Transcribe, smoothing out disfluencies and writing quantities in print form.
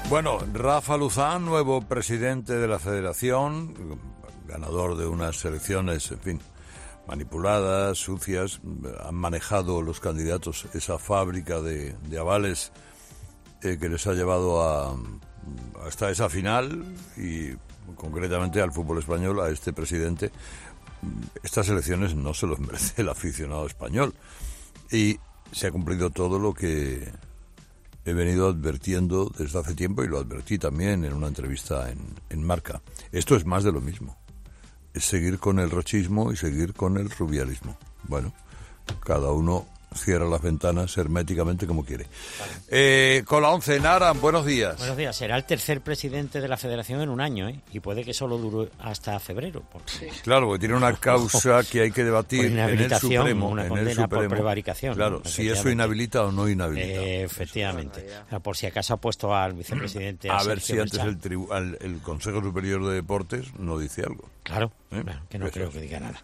Bueno, Rafa Luzán, nuevo presidente de la Federación, ganador de unas elecciones, en fin, manipuladas, sucias. Han manejado los candidatos esa fábrica de avales que les ha llevado hasta esa final y concretamente al fútbol español, a este presidente. Estas elecciones no se los merece el aficionado español y se ha cumplido todo lo que he venido advirtiendo desde hace tiempo, y lo advertí también en una entrevista en Marca. Esto es más de lo mismo. Es seguir con el rochismo y seguir con el rubialismo. Bueno, cada uno cierra las ventanas herméticamente como quiere. Vale. Con la 11, Nara, buenos días. Buenos días. Será el tercer presidente de la Federación en un año, ¿eh? Y puede que solo dure hasta febrero. Porque... Sí. Claro, porque tiene una causa que hay que debatir en el Supremo. Una condena por prevaricación. Claro, ¿no? Si eso inhabilita o no inhabilita. Efectivamente. O sea, por si acaso ha puesto al vicepresidente a ver si antes el Consejo Superior de Deportes no dice algo. Claro, que no creo que diga nada.